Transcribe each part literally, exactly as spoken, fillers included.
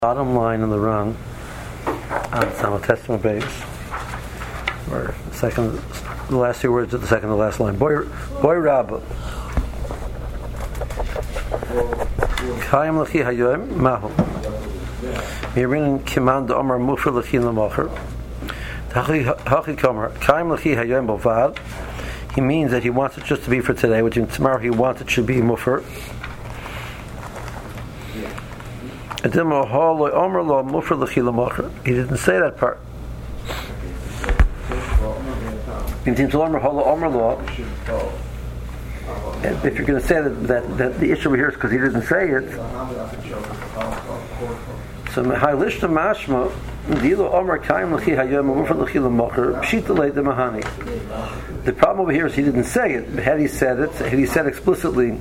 Bottom line in the run on some Testament base, or the second, the last two words of the second to last line. Boy, boy, Rabba. Kayim l'chi hayoim mahu. Mirin kiman d'omar mufar l'chi l'mocher. Hachi kamer. Kayim l'chi hayoim bovad. He means that he wants it just to be for today, which means tomorrow he wants it should be mufar. He didn't say that part. And if you're going to say that, that, that the issue here is because he didn't say it, so the problem over here is he didn't say it. Had he said it, had he said explicitly,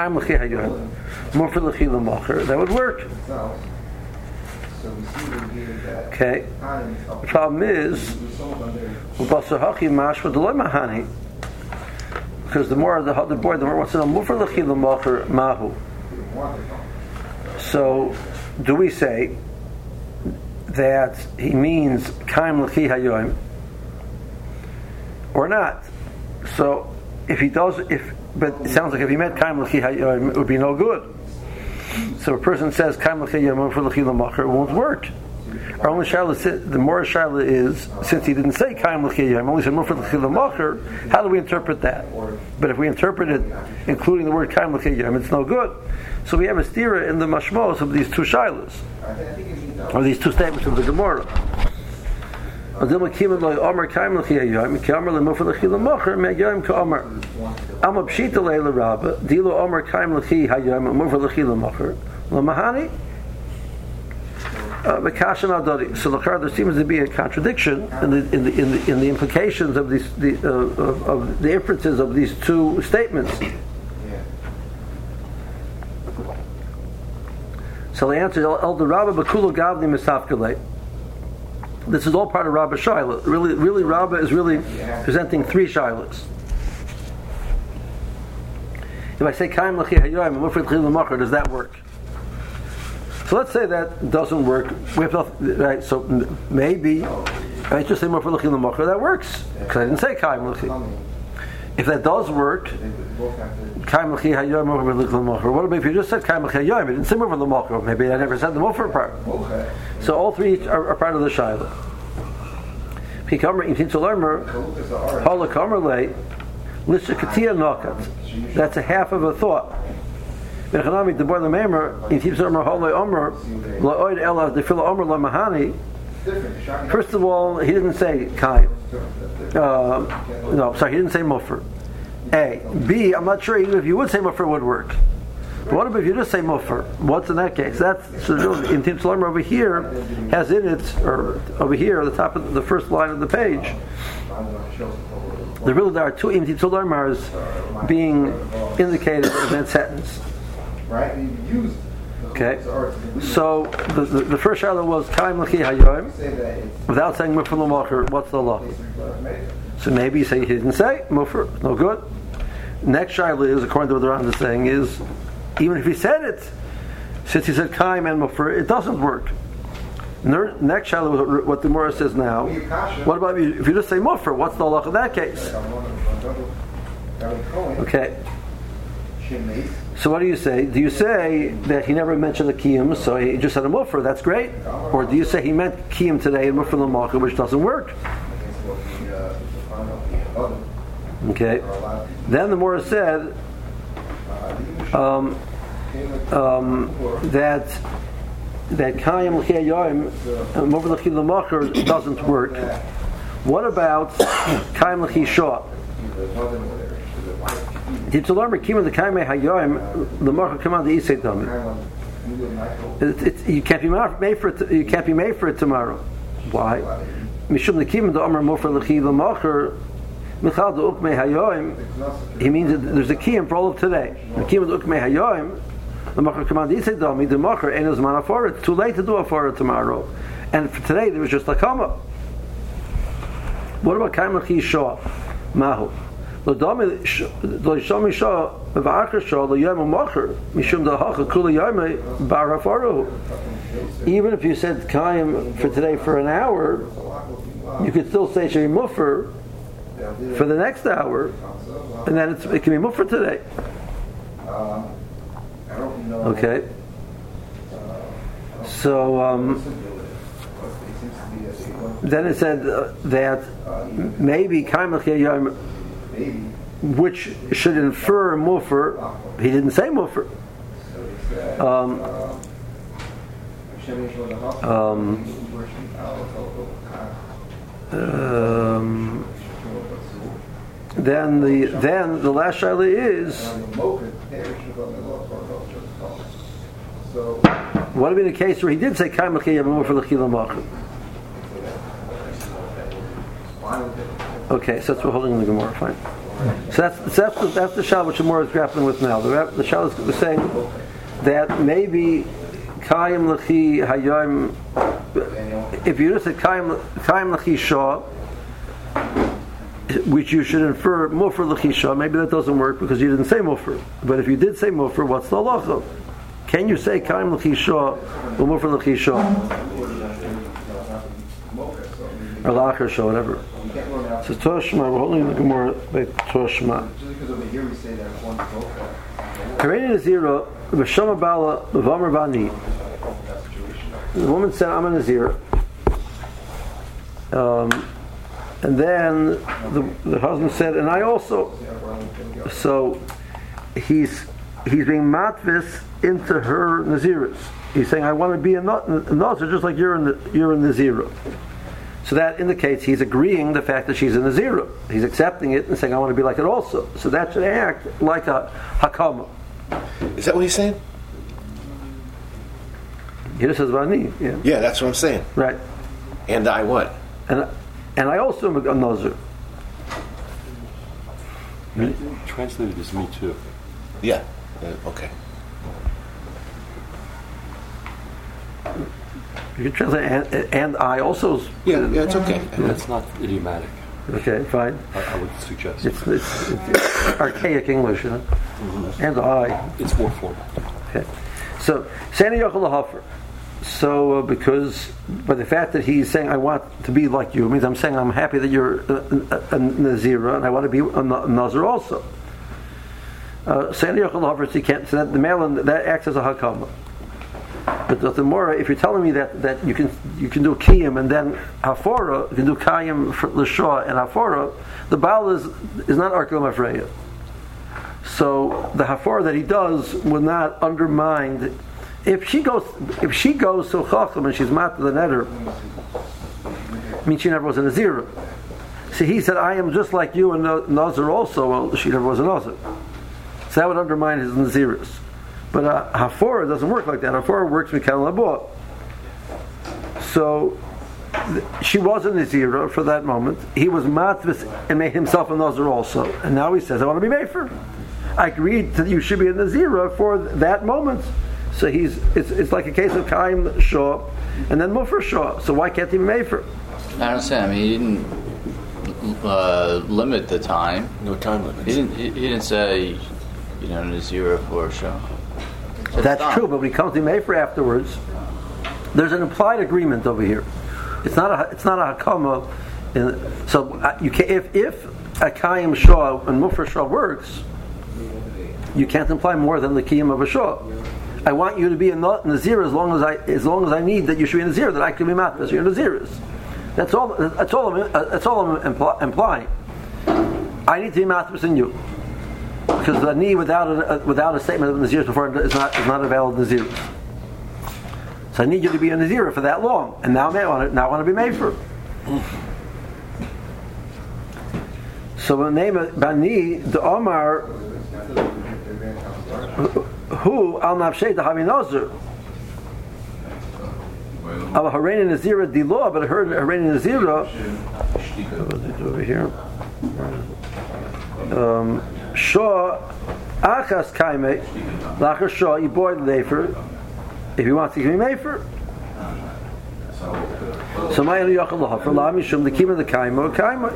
that would work. Okay. The problem is, because the more the the boy, the more wants to know mufar l'chi l'mocher mahu. So, do we say that he means kaim l'chi hayoim or not? So, if he does, if but it sounds like if he meant kaim l'chi hayoim, it would be no good. So a person says kaim l'chi hayoim mufar l'chi l'mocher, it won't work. Our only shaila, the more shaila is, since he didn't say kaim l'chi hayoim, only said mufar l'chi l'mocher, how do we interpret that? But if we interpret it, including the word kaim l'chi hayoim, it's no good. So we have a stira in the mashmos of these two shailas, or these two statements of the Gemara. I'm a pshita leila rabba. Dilo omer kaim l'chi hayoim mufar l'chi l'mocher l'mahani. So there seems to be a contradiction in the in the in the, in the implications of these the uh, of, of the inferences of these two statements. So the answer is El the Rabba Bakula Gavli Misafkale. This is all part of Rabba Shaila. Really, really, Rabba is really presenting three Shailas. If I say Kaim L'chi Hayoim Mufar L'chi L'mocher, does that work? So let's say that doesn't work. We have to, right? So maybe I just say Mufar L'chi L'mocher. That works because I didn't say Kaim L'chi. If that does work, Kaim L'chi Hayoim Mufar L'chi L'mocher. What about if you just said Kaim L'chi Hayoim? It didn't say Mufar L'mocher. Maybe I never said the Mufar part. So all three are, are part of the Shaila. That's a half of a thought. First of all, he didn't say Kaim. Uh, no, sorry, he didn't say Mufar. A. B. I'm not sure even if you would say Mufar would work. But what if you just say Mufar? What's in that case? That's so in Tim Tzolmer over here has in it, or over here, at the top of the first line of the page. There really there are two Im Tim Tzolmers being indicated in that sentence. Right? Okay, so the, the, the first shaila was Kaim L'chi Hayoim without saying Mufar L'mocher. What's the law? So maybe you say he didn't say Mufar, no good. Next shaila is, according to what the Rambam is saying, is even if he said it, since he said Kaim and Mufar, it doesn't work. Next shaila, what the Gemara says now. What about if you just say Mufar? What's the law in that case? Okay. So what do you say? Do you say that he never mentioned the kiyum, so he just said a mufar? That's great. Or do you say he meant kiyum today and mufar l'mocher, which doesn't work? Okay. Then the Morah said um, um, that that kayim l'chi hayoim mufar l'chi l'mocher doesn't work. What about kayim l'chi shah? You can't be made for it. You can't be made for it tomorrow. Why? He means that there's a kiyum for all of today. It's too late to do a for tomorrow, and for today there was just a kama. What about kaim l'chi shah? Mahu. Even if you said Kaim for today for an hour, you could still say Shei Muffer for the next hour, and then it's, it can be Muffer today. Okay. So um, then it said uh, that maybe Kaim L'chiyah Yom, which should infer Muffer. He didn't say Muffer. Um, um, um, then the then the last shaila is, what would be the case where he did say Kaim L'chiyah Yom Muffer L'chiyah Machar? Okay, so that's what we're holding in the Gemara. Fine. So that's that's the, that's the shaila which the Gemara is grappling with now. The, the shaila is saying that maybe Kaim L'chi Hayom, if you just said Kaim Kaim L'chi Shah, which you should infer Muffer L'chi Shah, maybe that doesn't work because you didn't say Muffer. But if you did say Muffer, what's the halacha? Can you say Kaim L'chi Shah or Muffer L'chi Shah? Or L'achar Shah, whatever. So Toshma, we're holding the Gemara by Toshma. Kareni Nazira, V'shama Bala, V'amar Bani. The woman said, I'm a Nazir. Um, and then the, the husband said, and I also. So he's he's being matvis into her Naziris. He's saying, I want to be a Nazir just like you're in the, you're in Nazira. So that indicates he's agreeing the fact that she's a Nazira. He's accepting it and saying, I want to be like it also. So that should act like a Hakama. Is that what he's saying? He just says Vani. Yeah. Yeah, that's what I'm saying. Right. And I what? And and I also am a Nazir. Translated as me too. Yeah. Uh, okay. You can translate and, and I also. Yeah, yeah, it's okay. And that's not idiomatic. Okay, fine. I, I would suggest. It's, it's, it's archaic English, you know? Mm-hmm. And I. It's more formal. Okay. So, Sani Yochel Lahafer. So, uh, because, by the fact that he's saying, I want to be like you, means I'm saying I'm happy that you're a, a, a Nazira, and I want to be a, a Nazir also. Sani Yochel Lahafer, so you can't, so that the male, that acts as a Hakama. But the more, if you're telling me that, that you can you can do Kiyam and then Hafora, you can do Kayim for L'Shah and Hafora, the Baal is is not Arkel Mafreya. So the Hafora that he does will not undermine. If she goes, if she goes to Chacham and she's mat the netter, means she never was a Nazira. See, he said, I am just like you and Nazir also. Well, she never was a Nazir. So that would undermine his Naziris. But uh, Hafora doesn't work like that. Hafora works with Kel Labor. So th- she was a Nazira for that moment. He was matvis and made himself a Nazir also. And now he says, I want to be Mefer. I agreed that you should be a Nazira for that moment. So he's it's it's like a case of Kaim Shah and then Muffer Shah. So why can't he be Mefer? I don't understand. I mean, he didn't uh, limit the time. No time limit. He didn't. He, he didn't say, you know, Nazira for Shah. So That's true, but when he comes to Mefer afterwards, there's an implied agreement over here. It's not a it's not a hakama. In, so uh, you can if if a Kaim Shah and Muffer Shah works, you can't imply more than the Kiyam of a Shah. I want you to be a Nazir as long as I as long as I need that you should be a Nazir, that I can be matnas. You're Naziris. That's all. That's all. I'm, that's all I'm impl- implying. I need to be matnas in you. Because the knee without a, without a statement of Naziris before is not is not a valid Naziris. So I need you to be a Nazir for that long, and now I want to now I want to be made for. So the name of Bani the Omar who al nafshay the Havi Nazir al Hareni Nazira Dilo, but I heard Hareni Nazira. What does it do over here? Um, Shah achas kaime lachar Shah you boy the lefer if he wants to give me mefer. So my enu yachal lahafer la mishum the kima the kaima kaima.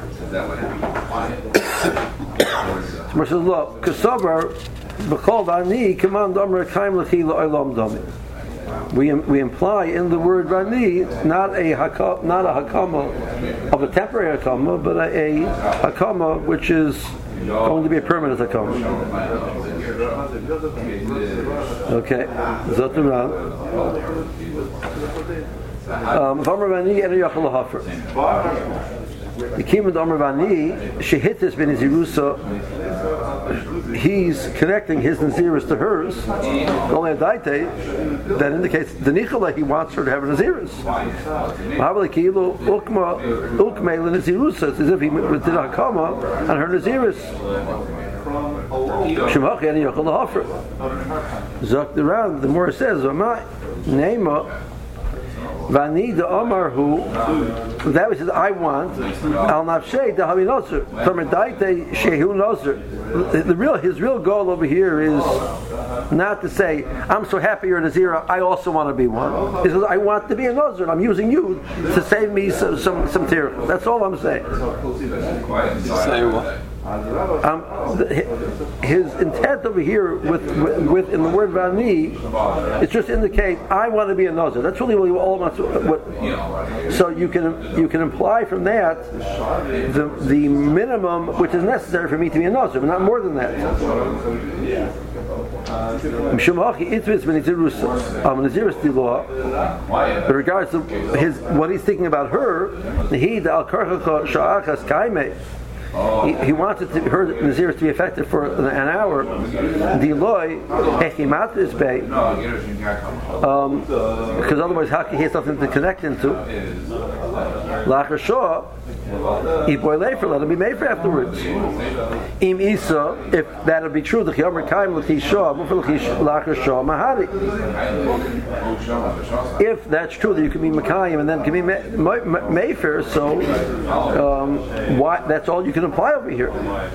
So says look, kasabar b'chol vani command amar kaim lechi la'olam dami. We we imply in the word vani not a haka, not a hakama of a temporary hakama, but a, a hakama which is going to be a permanent hakama. Okay, Zoturan. Um, Vamar vani enu yachal lahafer. The Kimad Amar Vani, Shehitis ben Zirusa, he's connecting his Naziris to hers. Only a daite that indicates the Nichala, he wants her to have a Naziris. Mahavali Kilu, Ukma, Ukmail Nazirusa, it's as if he did a Hakama on her Naziris. Shemach Yani Yochel Hafer. Zucked around, the more it says, Amai, Neima, Vani the Omar who that which is I want Al Nafshay the Havi Noser from a Daite Shehu Noser. The real his real goal over here is not to say I'm so happy you're a Nazira, I also want to be one. He says I want to be a Noser and I'm using you to save me some some, some tear. That's all I'm saying. Say what? Um, his intent over here with, with, with in the word vani, it just indicates I want to be a nozer. That's really what all wants. What, so you can you can imply from that the the minimum which is necessary for me to be a nozer, but not more than that. In regards to his what he's thinking about her, he the al karcha sha'achas kaime. He, he wanted to, her Naziris to be effective for an hour. Diloy hechimatis bay, because otherwise, how can he have something to connect into? Lachar shah, he boilay for let him be made for afterwards. Im isa, if that would be true, the chiyomer kaim l'chi shah, lachar shah mahari. If that's true that you can be makayim and then can be mayfair, so um, why? That's all you can apply over here.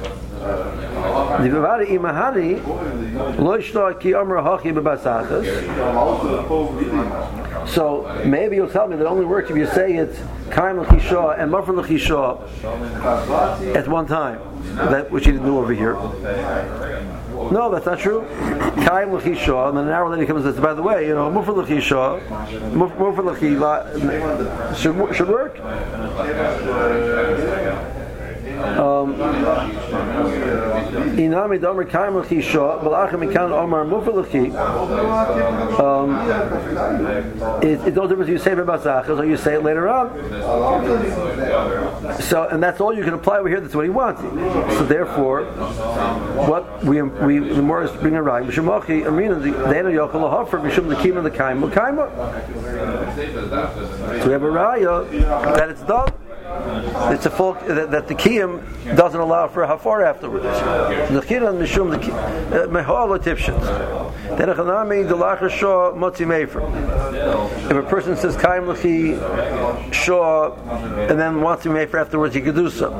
So maybe you'll tell me that only works if you say it's kaim l'chisha and mafar l'chisha at one time, that which he didn't do over here. No, that's not true. Kaim l'chisha, and then an hour later he comes and says, by the way, you know, mufar l'chisha, mufar l'chisha should should work. Um, Inami damer kaim l'chisha, balachem ikan omar mufar l'chi. It's no difference if you say it about zachas or you say it later on. So, and that's all you can apply over here. That's what he wants. So therefore, what we we the more is bring a right. Mishmachi amina the eno yochel lahafer mishum the kima the kaim l'kaima. So we have a raya that it's done. It's a full that, that the kiyum doesn't allow for a hafar afterwards. The kiyum mishum the mehal tipshins. Then a chanami the lachar shah motzi mefer. If a person says kaim l'chi shah and then wants to be mefer afterwards, he could do so.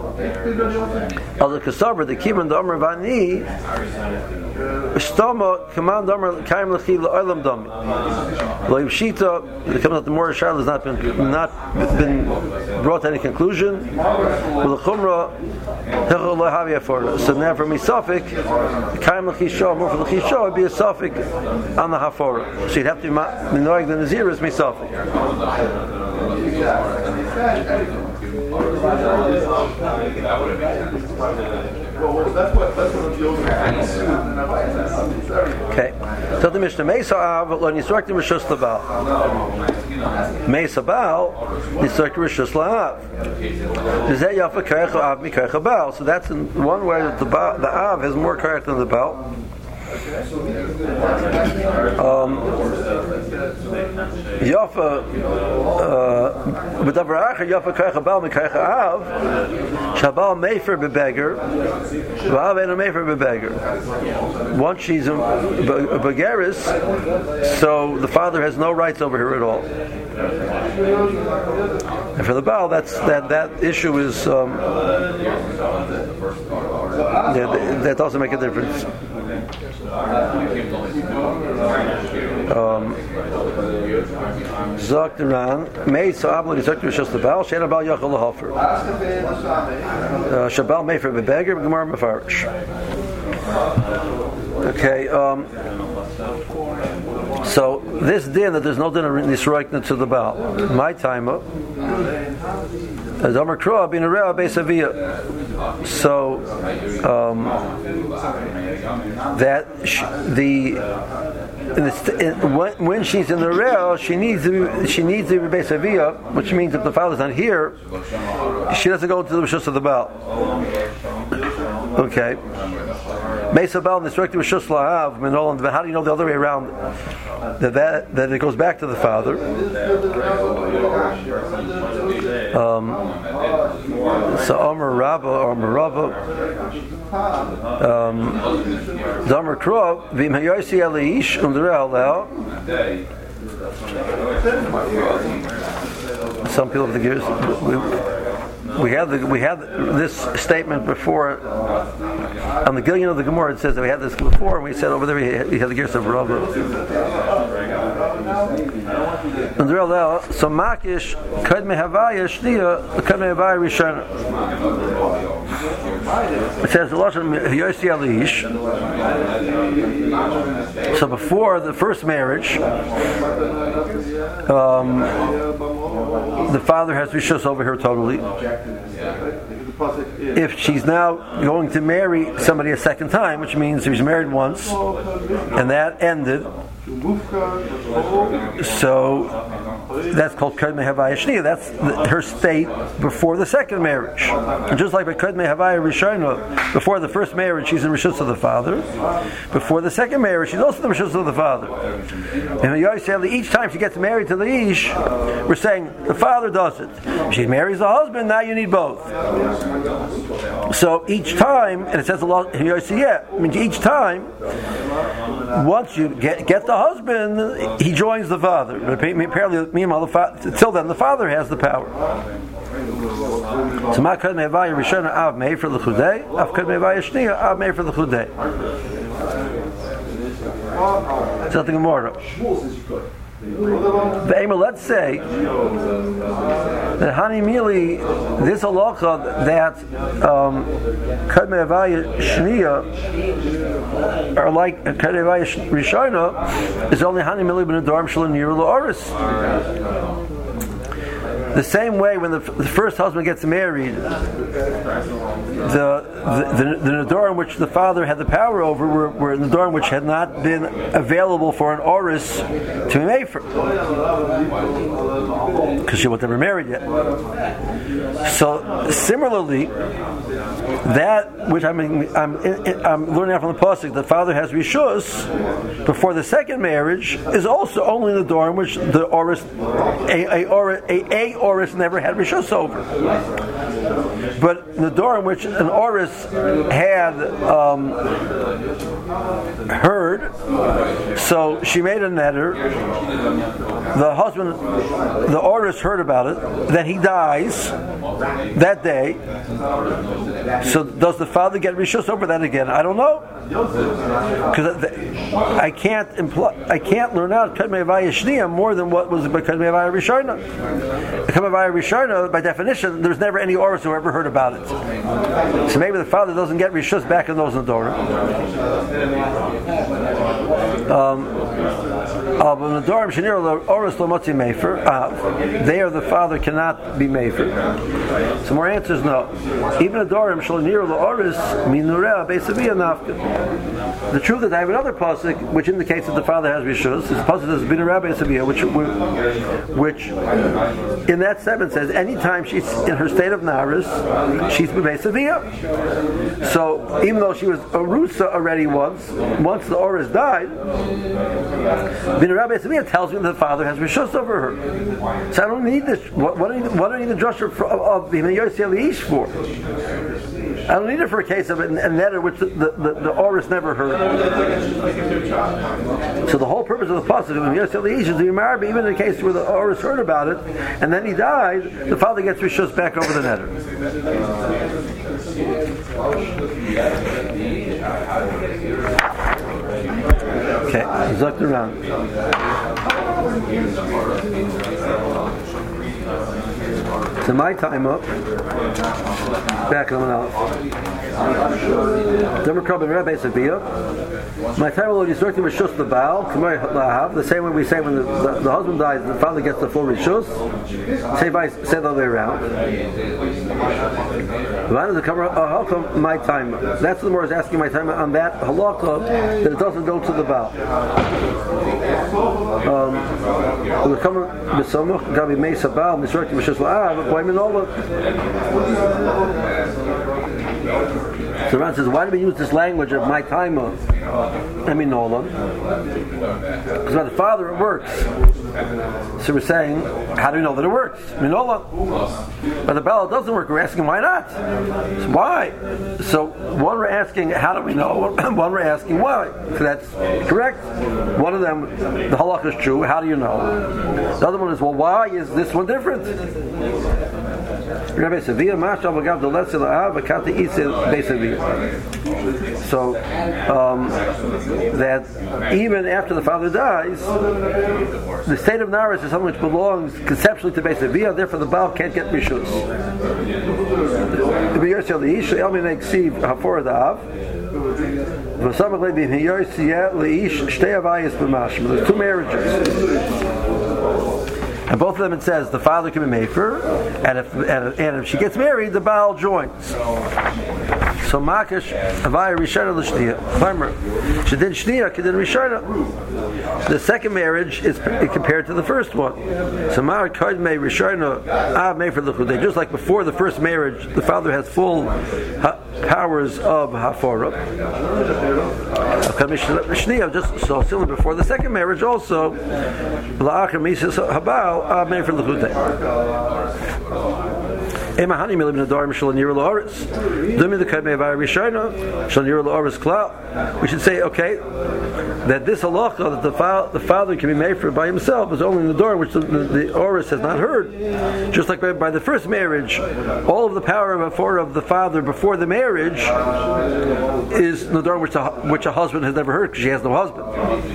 Al kasaber the kiyum the amar vani stama command amar kaim l'chi la'olam dami. Lo yivshita it comes out the more shal has not been not been brought to any conclusion. With the chumrah, so now for me suffix, kaim l'chisha, more for the chisha would be a suffix on the hafara. So you'd have to be minoig the naziris me suffix. Okay. So the Mishnah Mesa Av lo nisrak the Rishus Labal. Mesa Baal nisrak the Rishus La'av. Zeh Yafa Karecha Av Mi Karecha Baal. So that's in one way that the Baal, the Av has more character than the Baal. Um, Yafa, but the V'Acher Yafa Karecha Baal Mi Karecha Av. Shabal Mefer Bebeger, Vav and a Mefer Bebeger. Once she's a, a Begeris, so the father has no rights over her at all. And for the Baal, that's that that issue is um, yeah, that doesn't make a difference. Um, Zogt Ran, May so Abel Zogt Rishos Lebal, Shana Bal Yachal Lahofer. Shabal May for Bebeger, Gemara Mefarish. Okay, um, so this din that there's no din of nisroikna to the Baal. My time up. As Amar Kroa being a Rea Beisavia. So um, that sh- the In the, in, when, when she's in the Re'ah, she needs to she needs to be Beisavia, which means if the father's not here, she doesn't go to the Rishus of the Baal. Okay. Mesa Baal and the Rishus Lahav, how do you know the other way around? That, that that it goes back to the father. Um, so Omer Rabba or Merava, um, Zomer Krov, Vim Hayosi Elish und Re'ah. Some people have the gears. We, we had the, we had this statement before on the Gillian of the Gemara. It says that we had this before, and we said over there we had, we had the gears of Rabba. So Makish Kad Mehavaya Shnia Kad Mehavaya Rishana. It says the Lashon Yosi Alish. So before the first marriage, um, the father has rishus over her totally. If she's now going to marry somebody a second time, which means she was married once and that ended, so that's called Kad Mehavaya Shnia. That's the, her state before the second marriage. And just like by Kad Mehavaya Rishona, before the first marriage she's in Rishus of the father. Before the second marriage she's also in the Rishus of the father. And each time she gets married to the Ish, we're saying the father does it. If she marries the husband, now you need both. So each time, and it says a lot, yeah, I mean each time, once you get get the husband, he joins the father. But apparently, meanwhile, the fa- until then, the father has the power. So, ma kad mevaya rishona av mei for the chudei, av kad mevaya shnia av mei for the chudei. It's nothing more. Let's say that Hani Mili, this halacha that Kad Mehavaya Shnia are like Kad Mehavaya Rishona is only Hani Mili ben Adarm Shalom Nir L'Oris. The same way when the, the first husband gets married, the the, the, the Nadorim which the father had the power over were, were Nadorim which had not been available for an Oris to be made for, because she wasn't ever married yet. So similarly, that which I'm I'm, I'm learning out from the pasuk, the father has rishus before the second marriage is also only the Nadorim which the Oris a a, a, a Oris never had rishus over. But the door in which an Oris had um, heard, so she made a netter. The husband, the Oris heard about it. Then he dies that day. So does the father get rishus over that again? I don't know, because I can't imply, I can't learn out Kad Mehavaya Shnia more than what was by Kad Mehavaya Rishona. Kad Mehavaya Rishona, by definition, there's never any Oris who ever heard about it. So maybe the father doesn't get rishus back in those Nadorim. Um, uh, but Nadorim Shenir Oris Lomotzi Mefer. There, the father cannot be Mefer. So more answers no. Even Nadorim Shenir Oris Minureh Beisavia Nafka. The truth is, I have another pasuk which indicates that the father has rishus. This pasuk is Binureh Beisavia, which, which in that seven says anytime she's in her state of naris, she's Beisavia. So even though she was a rusa already once, once the Oris died, Binureh Beisavia tells me that the father has rishus over her. So I don't need this. What, what do I need, what do I need the drasha of the Yosi Elish for? I don't need it for a case of a netter which the, the, the, the Oris never heard. So the whole purpose of the pasuk of Yosi Elish is to be married, even in the case where the Oris heard about it and then he died, the father gets rishus back over the netter. Okay, zucked around. So my time up. Back on out. My time will be certain rishus the Baal. The same way we say when the, the, the husband dies, the father gets the full rishus. Say by say the other way around. How come my time? That's the more is asking my time on that halakha that it doesn't go to the Baal. Um, the common besamuch gabi meisa Baal misrati rishus la'av. Why minola? So Ran says, why do we use this language of my time of Eminola? Because by the father it works. So we're saying, how do we know that it works? Eminola. By the Baal it doesn't work. We're asking why not? So why? So one we're asking, how do we know? One we're asking why? So that's correct. One of them, the halakha is true. How do you know? The other one is, well, why is this one different? So um, that even after the father dies, the state of Naris is something which belongs conceptually to Beis Aviyah, therefore the Baal can't get Rishus. There's two marriages. And both of them it says the father can be mefer, and if and, and if she gets married, the Baal joins. So Makash Avaya Rishana L'Shniya. Farmer, she did Shniya, she did Rishana. The second marriage is compared to the first one. So Mar Kod Mei Rishana Av Mei for L'Chudei. Just like before the first marriage, the father has full ha- powers of Hafara. Shniya, just so similar before the second marriage also. La'achar Mises Habal. Ah, made for the Chutei. Emahani milim nadar mishal nira la'aretz. Dumi the kadmei v'ayir rishayna shal nira la'aretz klal. We should say, okay, that this halacha that the, fa- the father can be made for by himself is only in the door which the, the, the Oris has not heard. Just like by, by the first marriage, all of the power of, of the father before the marriage is in the door which, which a husband has never heard because she has no husband.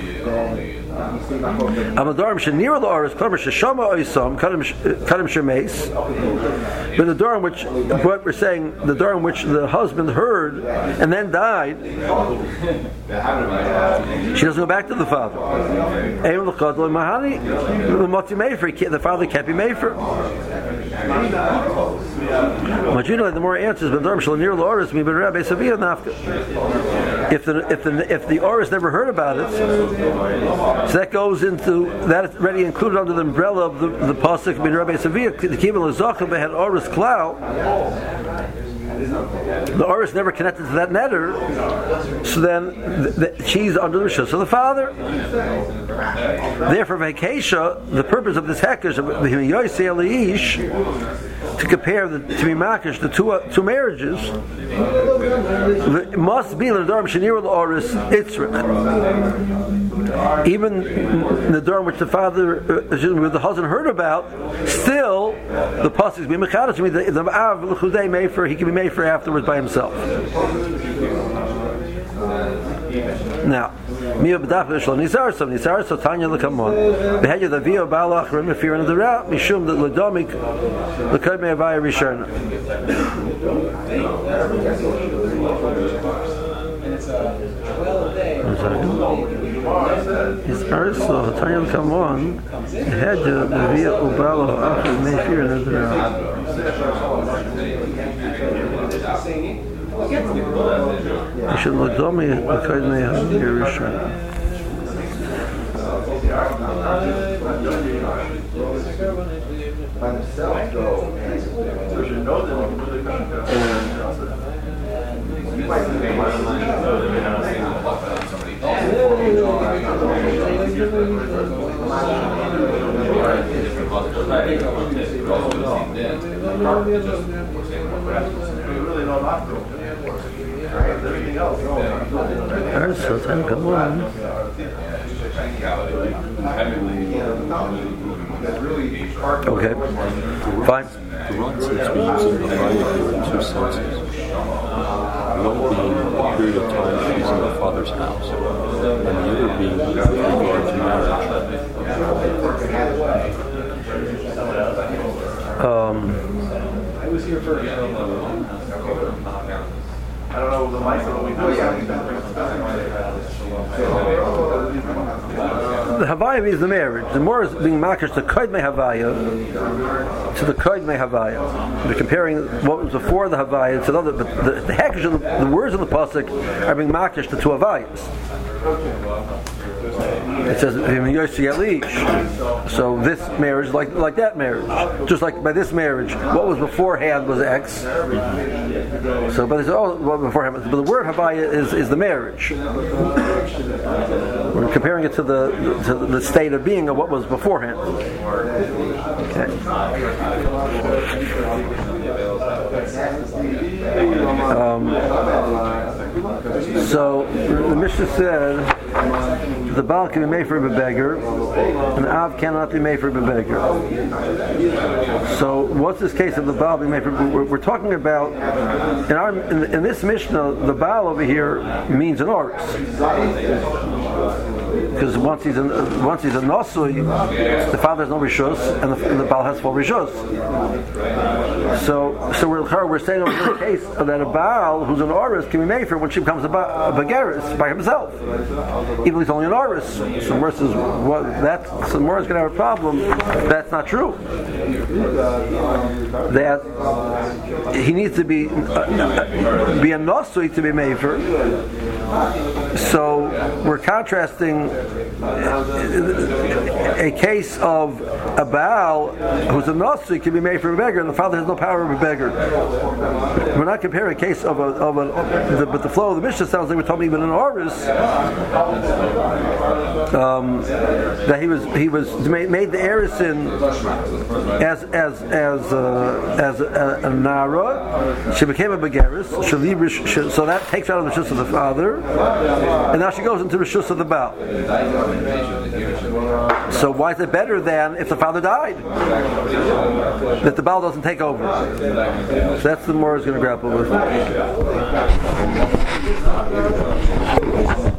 Amadarm shenira la'aretz klamer sheshama oisam kadem shemeis. But the door in which, what we're saying, the door in which the husband heard and then died, she doesn't go back to the father. The father can't be made for. The more answers, if the if the if the Oris never heard about it, so that goes into that is already included under the umbrella of the the pasuk bin Rabbi Savia. The Kibbutz Zachar had Oris Klau. The Oris never connected to that netter, so then the, the, she's under the rishus of the father. Therefore, Vekesha, the purpose of this hekesh of the Yoyse Eliish, to compare the to be makish the two uh, two marriages, it must be the Darm Shanir Oris Itzrik. Even the Darm which the father, uh, the husband heard about, still the pasuk is be mechadash to me. The the Av L'Chudei Mefer, he can be made for afterwards by himself. Now, Mia B'dach V'Shlo Nizar, so Nizar, so Tanya L'Kamon. Behedya the Vio Balach Rim if you're in the route, Mishum the L'Domik L'Kod Me'avaya Rishon. Nizar, so Tanya L'Kamon. Behedya the Vio Balach Rim if you're in the route. You should look at me, look at me, you're sure. Alright, so time come on. Okay, fine. The Ron says we're using the fire in two senses. one being the period of time that he's in the father's house, and the other being with regard to marriage. Um, I was here for. I don't know the mic. The Havaya means the marriage. The more is being makish to Koid Me Havaya to the Koid Me Havaya. They're comparing what was before the Havaya to the other, but the, the hekesh of the, the words in the pasuk are being makish to two Havayas. It says so this marriage like like that marriage, just like by this marriage, what was beforehand was X. So, but it's all well, beforehand. But the word Havaya is, is the marriage. We're comparing it to the to the state of being of what was beforehand. Okay. Um, so the Mishnah said the Baal can be made for a beggar, and Av cannot be made for a beggar. So what's this case of the Baal being made for? We're, we're talking about in our in, in this Mishnah, the Baal over here means an oris. Because once he's a once he's a Nasui, the father has no rishus, and the, and the Baal has full rishus. So, so we're we're saying over the case that a Baal who's an Oris can be made for when she becomes a, ba- a Begaris by himself, even though he's only an Oris. So Morris says what that so Morris is going to have a problem. That's not true. That he needs to be uh, be a Nasui to be made for. So we're contrasting a case of a Baal who's a Nasui can be made for a beggar, and the father has no power of a beggar. We're not comparing a case of a of a, the, but the flow of the Mishnah sounds like we're talking even an Oris um, that he was he was made, made the Erisin as as as uh, as a, a Nara. She became a Begaris. So that takes her out of the Rishus of the father, and now she goes into the Rishus of the Baal. So why is it better than if the father died? That the Baal doesn't take over. So that's the more is going to grapple with.